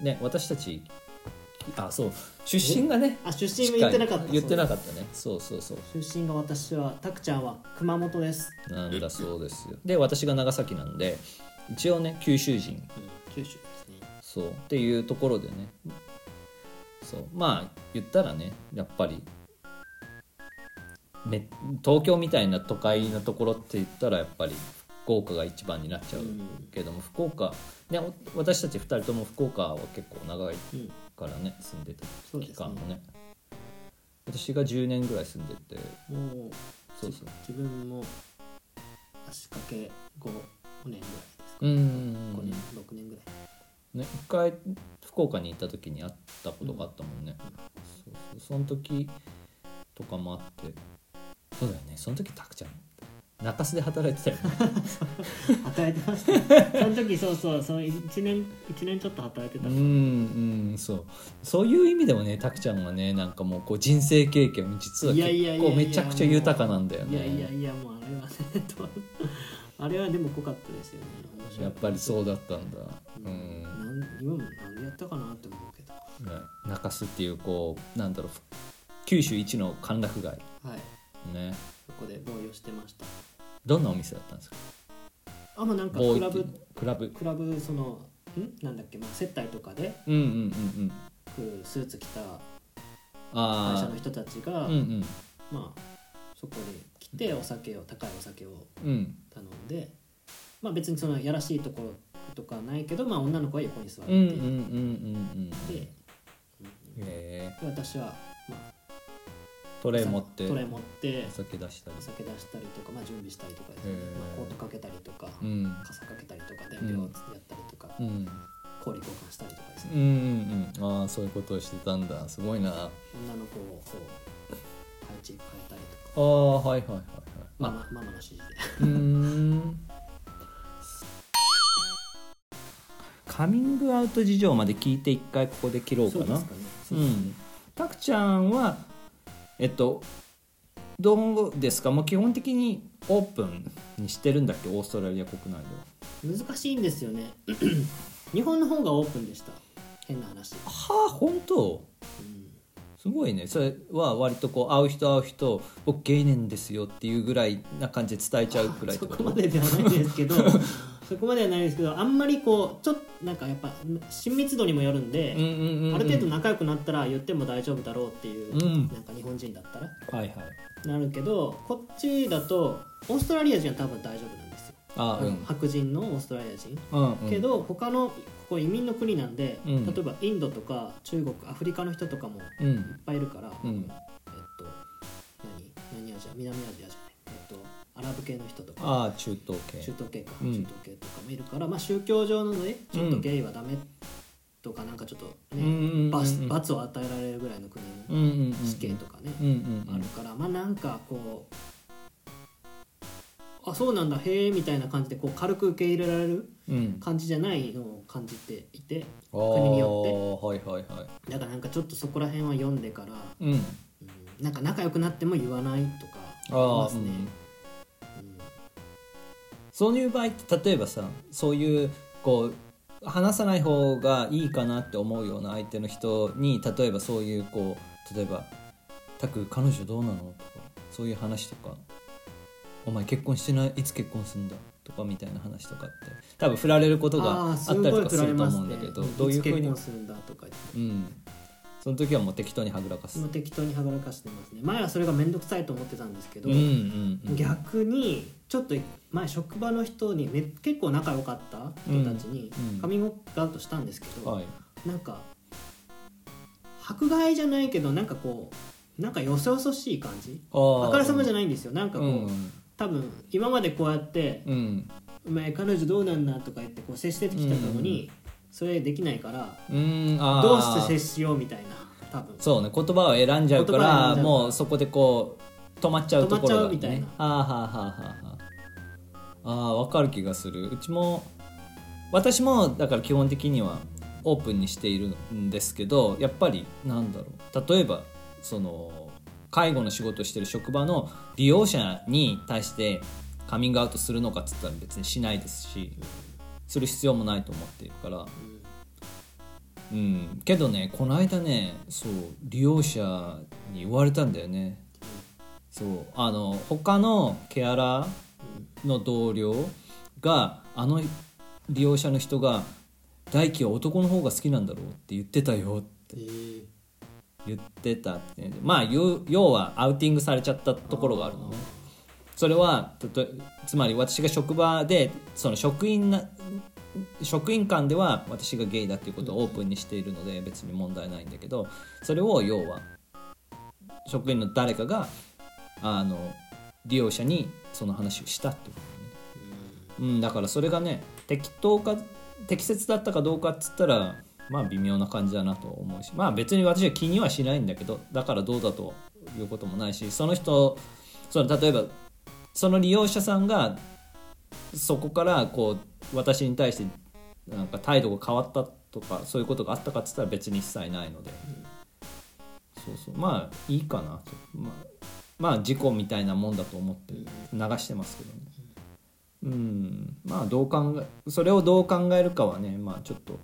ね私たちそう出身がね出身も言ってなかった。 言ってなかったね。そう出身が私はたくちゃんは熊本です。 なんだそうですよ。で私が長崎なんで一応ね九州人、 九州ですね。 そうっていうところでね、そうまあ言ったらねやっぱり東京みたいな都会のところって言ったらやっぱり福岡が一番になっちゃうけども、福岡ね私たち2人とも福岡は結構長いからね、住んでた期間もね、私が10年ぐらい住んでて、 もうそう自分も足掛け5年ぐらいですか、 5 年6年ぐらいね、一回福岡に行った時に会ったことがあったもんね、その時とかもあって、そうだよね、その時たくちゃん中洲で働いてたよね働いてましたその時その1年ちょっと働いてたから、 そういう意味でもねたくちゃんはねなんかもうこう人生経験実は結構めちゃくちゃ豊かなんだよね。 いやもうあれはねあれはでも濃かったですよね。 やっぱりそうだったんだ。 今もなんでやったかなって思うけど、 中洲っていうこうなんだろう九州一の歓楽街、ね、 そこでボーイをしてました。 どんなお店だったんですか？ まあなんかクラブそのなんだっけ、接待とかで来るスーツ着た会社の人たちが、まあそこで来て高いお酒を頼んで、まあ別にそのやらしいところとかないけど、まあ女の子は横に座ってで、私はまあトレー持ってお酒出したりとか、準備したりとかですね、コートかけたりとか、傘かけたりとか伝票やったりとか、氷交換したりとかですね。 そういうことをしてたんだ。すごいな。女の子をこう配置変えたりとか。ママの指示でカミングアウト事情まで聞いて一回ここで切ろうかな。そうですかね。たくちゃんはどうですか？もう基本的にオープンにしてるんだっけ、オーストラリア国内では。難しいんですよね日本の方がオープンでした。変な話。 本当？すごいね。それは割とこう会う人僕芸人ですよっていうぐらいな感じで伝えちゃうくらいってこと？ そこまでではないですけどあんまりこうちょっとなんかやっぱ親密度にもよるんで、ある程度仲良くなったら言っても大丈夫だろうっていう、なんか日本人だったら、なるけど、こっちだとオーストラリア人は多分大丈夫なんですよ。白人のオーストラリア人、けど他のここ移民の国なんで、例えばインドとか中国、アフリカの人とかもいっぱいいるから、南アジア、南アジアじゃない、アラブ系の人とか、中東系とかもいるから、宗教上のねちょっとゲイはダメとか、なんかちょっとね、罰を与えられるぐらいの国の死刑とかねあるから、なんかこうそうなんだへえみたいな感じでこう軽く受け入れられる感じじゃないのを感じていて、国によってだからなんかちょっとそこら辺は読んでから、なんか仲良くなっても言わないとかありますね。 そういう場合って例えばさ、そういうこう話さない方がいいかなって思うような相手の人に、例えばそういうこう例えばタク彼女どうなのとか、そういう話とか、お前結婚してない、いつ結婚するんだとかみたいな話とかって多分振られることがあったりとかすると思うんだけど、どういうふうにいつ結婚するんだとか言って、 その時はもう適当にはぐらかす。 適当にはぐらかしてますね。前はそれが面倒くさいと思ってたんですけど、逆にちょっと前職場の人に結構仲良かった人たちにカミングアウトしたんですけど、なんか迫害じゃないけど、なんかこうなんかよそよそしい感じ、あからさまじゃないんですよ。なんかこう、多分今までこうやって「お前彼女どうなんだ」とか言ってこう接してきたのに、それできないから、どうして接しようみたいな、多分そうね、言葉を選んじゃうから、もうそこでこう止まっちゃうところが、ね、 みたいな。 分かる気がする。私もだから基本的にはオープンにしているんですけど、やっぱりなんだろう、例えばその介護の仕事をしてる職場の利用者に対してカミングアウトするのかっつったら別にしないですし、する必要もないと思っているから、 けどねこの間ねそう利用者に言われたんだよね。そう他のケアラーの同僚が利用者の人が大輝は男の方が好きなんだろうって言ってたよって言ってたって、まあ要はアウティングされちゃったところがあるのね。それはつまり私が職場でその職員間では私がゲイだっていうことをオープンにしているので別に問題ないんだけど、それを要は職員の誰かが利用者にその話をしたってことね。だからそれがね適切だったかどうかっつったらまあ微妙な感じだなと思うし、まあ別に私は気にはしないんだけど、だからどうだということもないし、その人例えばその利用者さんがそこからこう私に対してなんか態度が変わったとかそういうことがあったかっつったら別に一切ないので、そうまあいいかなと、まあ事故みたいなもんだと思って流してますけどね。まあそれをどう考えるかはね、まあちょっと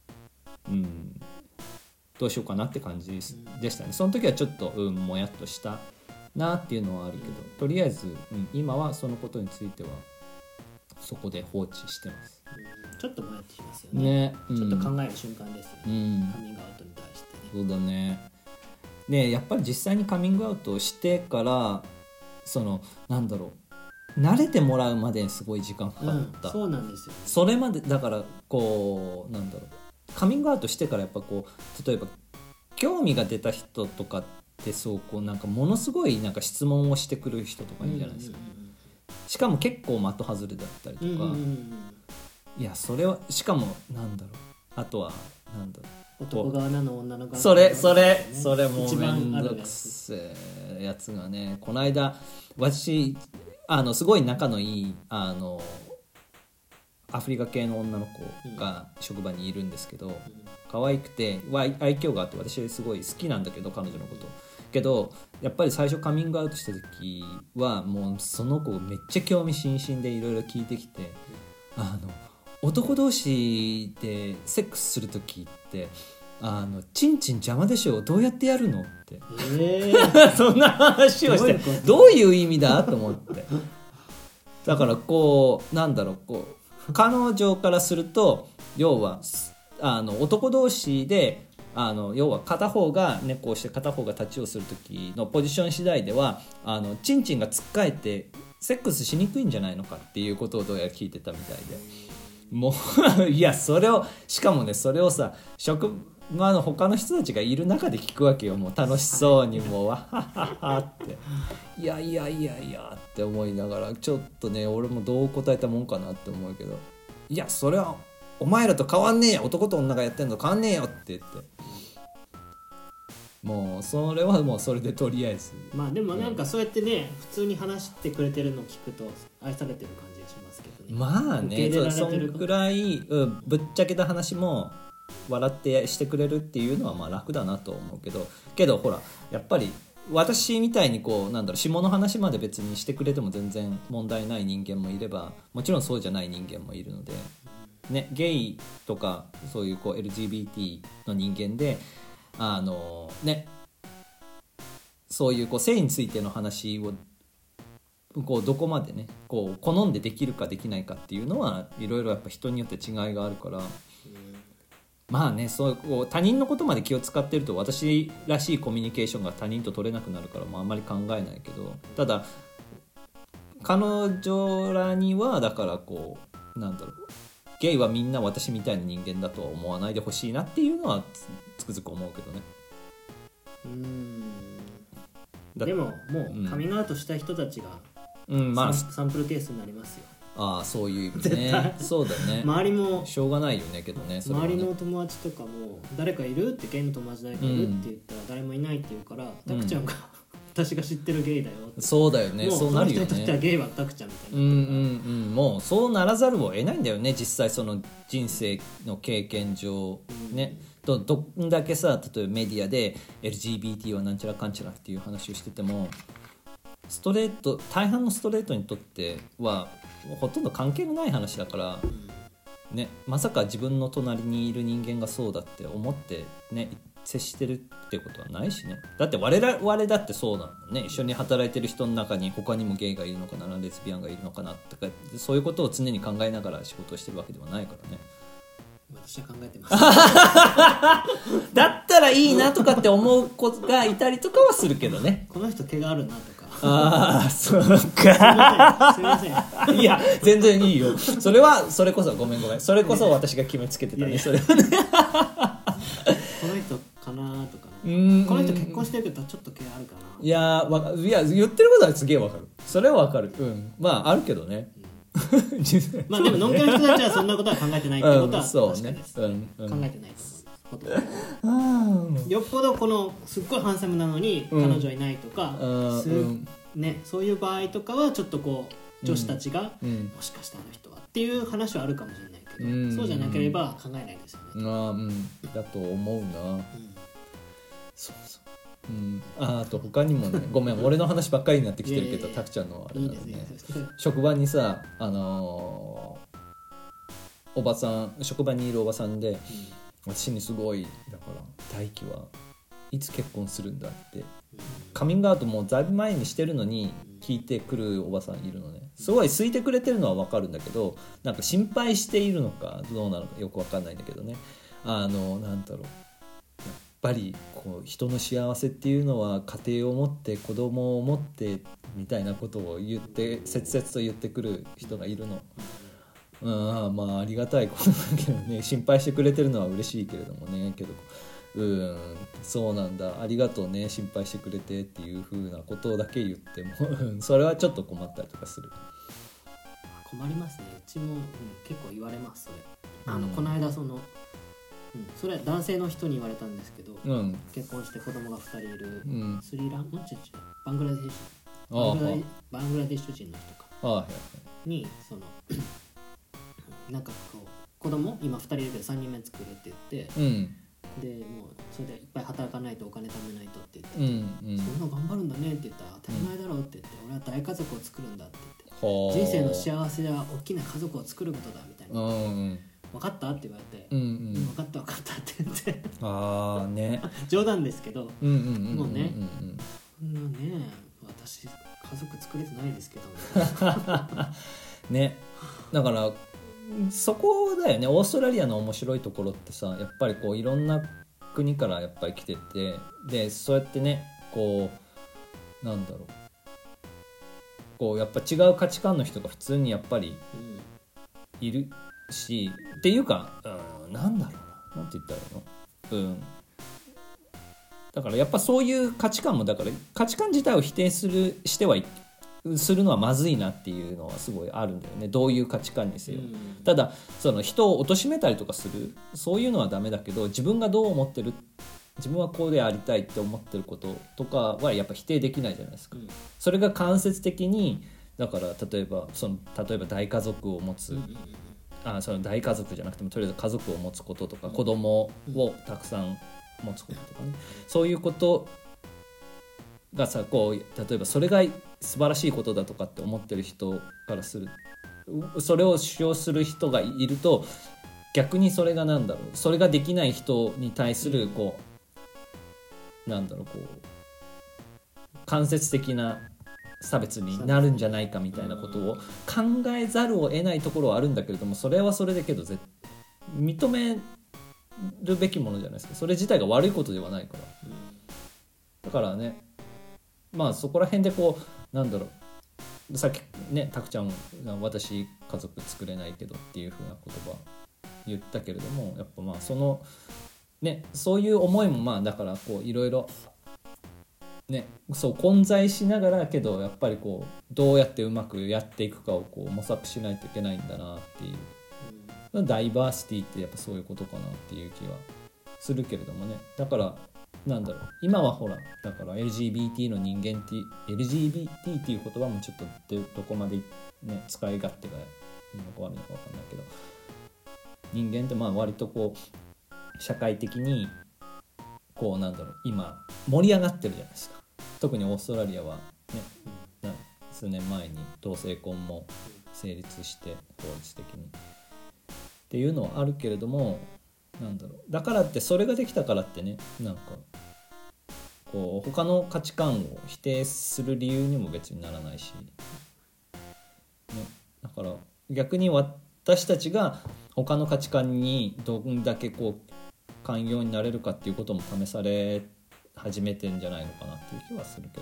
どうしようかなって感じでしたね。その時はちょっともやっとしたなっていうのはあるけど、とりあえず、今はそのことについてはそこで放置してます。 ちょっともやっとしますよね。ちょっと考える瞬間ですよね、カミングアウトに対してね。 そうだね。でやっぱり実際にカミングアウトしてからなんだろう、慣れてもらうまでにすごい時間かかった、 そうなんですよ、ね、 それまでだからこうなんだろう、カミングアウトしてからやっぱこう例えば興味が出た人とかってそうこうなんかものすごいなんか質問をしてくる人とかいるじゃないですか、しかも結構的外れだったりとか、いやそれはしかもなんだろう、あとはなんだろう、 男側なの女の側なの、 それもうめんどくせえやつがね、この間私すごい仲のいいアフリカ系の女の子が職場にいるんですけど、可愛くて愛嬌があって私すごい好きなんだけど彼女のことけど、やっぱり最初カミングアウトした時はもうその子めっちゃ興味津々でいろいろ聞いてきて、男同士でセックスする時ってチンチン邪魔でしょ、どうやってやるのって、そんな話をしてどういう意味だと思って、だからこうなんだろう、こう彼女からすると要は男同士で要は片方が寝っこをして片方が立ちをする時のポジション次第ではチンチンがつっかえてセックスしにくいんじゃないのかっていうことをどうやら聞いてたみたいで、もういやそれをしかもねそれをさ職場の他の人たちがいる中で聞くわけよ。もう楽しそうにもうわはははっていやって思いながらちょっとね俺もどう答えたもんかなって思うけど、いやそれはお前らと変わんねえよ、男と女がやってんの変わんねえよって言って、もうそれはもうそれでとりあえずまあでもなんかそうやってね、普通に話してくれてるのを聞くと愛されてる感じがしますけどね。 まあねそんくらい、ぶっちゃけた話も笑ってしてくれるっていうのはまあ楽だなと思うけどほらやっぱり私みたいにこうなんだろう下の話まで別にしてくれても全然問題ない人間もいれば、もちろんそうじゃない人間もいるのでね、ゲイとかそういうこう LGBT の人間でね、そういうこう性についての話をこうどこまでねこう好んでできるかできないかっていうのはいろいろやっぱ人によって違いがあるから、まあねそうこう他人のことまで気を使ってると私らしいコミュニケーションが他人と取れなくなるから、あんまり考えないけど、ただ彼女らにはだからこうなんだろう、ゲイはみんな私みたいな人間だとは思わないでほしいなっていうのはつくづく思うけどね。 でももうカミングアウトした人たちが、 まあ、 サンプルケースになりますよ。 ああそういう意味ねそうだね周りもしょうがないよねけどね、 周りの友達とかも誰かいるってゲイの友達誰かいるって言ったら誰もいないって言うから、タクちゃんが私が知ってるゲイだよって、 そうだよね、そうなるよね。 その人にとってはゲイはタクちゃんみたいな、 もうそうならざるを得ないんだよね実際その人生の経験上、ねどんだけさ例えばメディアで LGBT はなんちゃらかんちゃらっていう話をしてても大半のストレートにとってはほとんど関係のない話だから、 ね、まさか自分の隣にいる人間がそうだって思ってね接してるってことはないしね。だって我々だってそうなのね。一緒に働いてる人の中に他にもゲイがいるのかな、レズビアンがいるのかなとか、そういうことを常に考えながら仕事をしてるわけではないからね。 私は考えてますだったらいいなとかって思う子がいたりとかはするけどね。 この人毛があるなとか。 ああ、そうか。 すみません。 いや全然いいよ。それこそごめん。それこそ私が決めつけてたね。それはね。 この人かなとか、ね、この人結婚してるけどちょっと毛あるかな。 いや言ってることはすげえわかる。それはわかる。まああるけどね。 まあでものんけの人たちはそんなことは考えてないってことは確かです、考えてないと思う。よっぽどこのすっごいハンサムなのに彼女いないとか、ね、そういう場合とかはちょっとこう女子たちが、もしかしたらあの人はっていう話はあるかもしれないけど、そうじゃなければ考えないですよね。 だと思うな。そうそう。あと他にもね、ごめん俺の話ばっかりになってきてるけど、たくちゃんのあれだね。職場にさ、おばさん、職場にいるおばさんで、私にすごいだから大輝はいつ結婚するんだってカミングアウトもうだいぶ前にしてるのに聞いてくるおばさんいるのね。すごい好いてくれてるのは分かるんだけど、なんか心配しているのかどうなのかよく分かんないんだけどね。なんだろう、やっぱりこう人の幸せっていうのは家庭を持って子供を持ってみたいなことを言って切々と言ってくる人がいるの。まあありがたいことだけどね、心配してくれてるのは嬉しいけれどもね、けどそうなんだ、ありがとうね心配してくれてっていう風なことだけ言ってもそれはちょっと困ったりとかする。 困りますね。うちも、結構言われますそれ。この間それは男性の人に言われたんですけど、結婚して子供が2人いる、スリランバングラデシュバングラデシュ人の人かになんかこう子供今2人いるけど3人目作るって言って、でもうそれでいっぱい働かないとお金貯めないとって言って、そんな頑張るんだねって言ったら当たり前だろうって言って、俺は大家族を作るんだって言って、人生の幸せは大きな家族を作ることだみたいな、分かったって言われて、分かったって言ってね冗談ですけど、もうね、そんなね私家族作れてないですけどね、だからそこだよね。オーストラリアの面白いところってさ、やっぱりこういろんな国からやっぱり来てて、でそうやってねこうなんだろう、こうやっぱ違う価値観の人が普通にやっぱりいるし、っていうか、なんだろうな、なんて言ったらいいの、だからやっぱそういう価値観も、だから価値観自体を否定するのはまずいなっていうのはすごいあるんだよね。どういう価値観にせよ。ただその人を貶めたりとかするそういうのはダメだけど、自分がどう思ってる、自分はこうでありたいって思ってることとかはやっぱ否定できないじゃないですか。それが間接的にだから例えば大家族を持つ、その大家族じゃなくてもとりあえず家族を持つこととか、子供をたくさん持つこととかね、そういうことがさ、こう例えばそれが素晴らしいことだとかって思ってる人からする、それを主張する人がいると、逆にそれがなんだろう、それができない人に対するこうなんだろう、こう間接的な差別になるんじゃないかみたいなことを考えざるを得ないところはあるんだけれども、それはそれだけど認めるべきものじゃないですか。それ自体が悪いことではないから、だからね、まあそこら辺でこうなんだろう、さっきねたくちゃんが私家族作れないけどっていう風な言葉言ったけれども、やっぱまあそういう思いもまあだからこういろいろね、そう混在しながらけど、やっぱりこうどうやってうまくやっていくかをこう模索しないといけないんだなっていう、ダイバーシティってやっぱそういうことかなっていう気はするけれどもね。だからなんだろう、今はほらだから LGBT の人間って LGBT っていう言葉もちょっとどこまで、ね、使い勝手がいいのか悪いのか分かんないけど、人間ってまあ割とこう社会的にこうなんだろう今盛り上がってるじゃないですか。特にオーストラリアはね、数年前に同性婚も成立して法律的にっていうのはあるけれども、なんだろう、だからってそれができたからってね、なんかこう他の価値観を否定する理由にも別にならないし、ね、だから逆に私たちが他の価値観にどんだけこう寛容になれるかっていうことも試され始めてんじゃないのかなっていう気はするけれ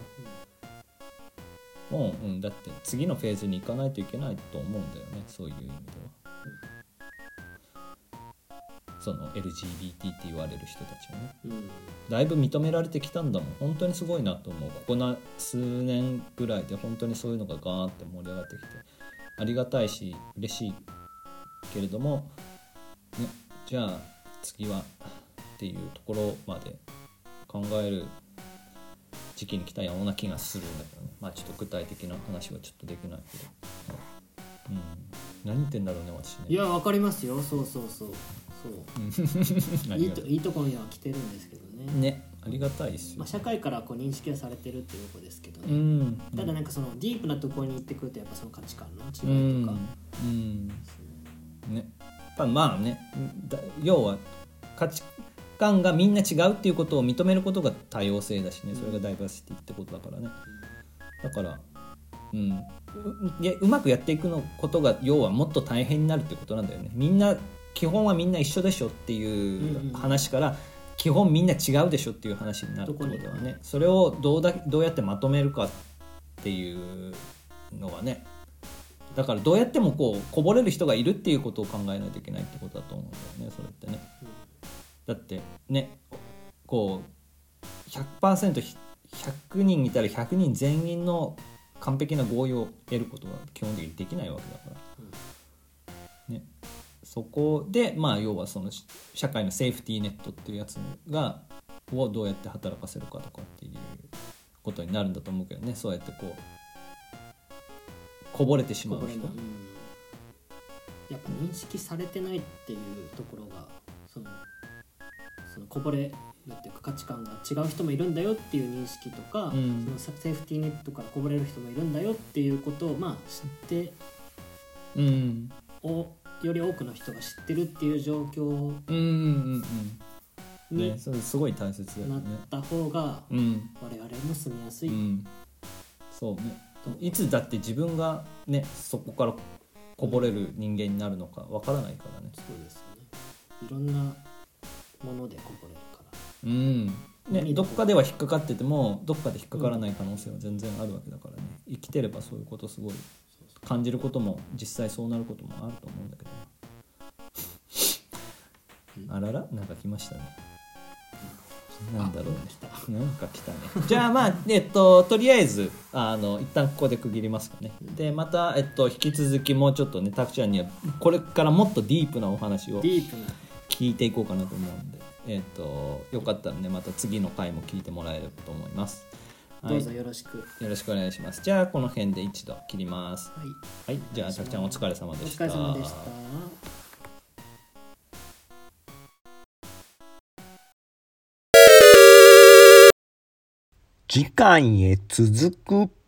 どな、もう、だって次のフェーズに行かないといけないと思うんだよね、そういう意味では。その LGBT って言われる人たちはね、だいぶ認められてきたんだもん。本当にすごいなと思う。ここ数年ぐらいで本当にそういうのがガーンって盛り上がってきてありがたいし嬉しいけれども、ね、じゃあ次はっていうところまで考える時期に来たような気がするんだけどね。まあちょっと具体的な話はちょっとできないけど、何言ってんだろうね私ね。 いや、わかりますよ。そういいところには来てるんですけどね。 ありがたいですよ、 社会からこう認識はされてるっていうことですけどね、ただなんかそのディープなところに行ってくるとやっぱその価値観の違いとか、 まあね、要は価値観がみんな違うっていうことを認めることが多様性だしね、それがダイバーシティってことだからね。だからうまくやっていくことが要はもっと大変になるってことなんだよね。基本はみんな一緒でしょっていう話から、基本みんな違うでしょっていう話になるってことはね、それをどうやってまとめるかっていうのはね、だからどうやってもこうこぼれる人がいるっていうことを考えないといけないってことだと思うんだよね、それってね。だってね、こう 100% 人いたら100人全員の完璧な合意を得ることは基本的にできないわけだから、ね、そこで要はその社会のセーフティーネットっていうやつをどうやって働かせるかとかっていうことになるんだと思うけどね。そうやってこうこぼれてしまう人、 やっぱ認識されてないっていうところがそのこぼれるっていうか価値観が違う人もいるんだよっていう認識とか、そのセーフティーネットからこぼれる人もいるんだよっていうことを知って、より多くの人が知ってるっていう状況にそれすごい大切だよね。 なった方が我々も住みやすい、 そうね。いつだって自分がねそこからこぼれる人間になるのかわからないからね。 そうですよね。いろんなものでこぼれるからどっかでは引っかかっててもどっかで引っかからない可能性は全然あるわけだからね。生きてればそういうことすごい感じることも実際そうなることもあると思うんだけどあらら、なんか来ましたね。なんだろうね。なんか来たね。じゃあとりあえず一旦ここで区切りますかね。でまた引き続きもうちょっとね、たくちゃんにはこれからもっとディープなお話を聞いていこうかなと思うんで、よかったらねまた次の回も聞いてもらえればと思います。 どうぞよろしくお願いします。じゃあこの辺で一度切ります。はい、じゃあたくちゃんお疲れ様でした。 お疲れ様でした。 次回へ続く。